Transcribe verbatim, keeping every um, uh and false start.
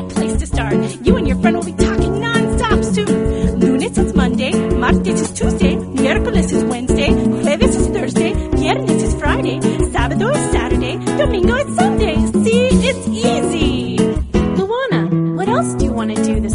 great place to start. You and your friend will be talking non-stop soon. Lunes is Monday, martes is Tuesday, miércoles is Wednesday, jueves is Thursday, viernes is Friday, sábado is Saturday, domingo is Sunday. See, it's easy. Luana, what else do you want to do this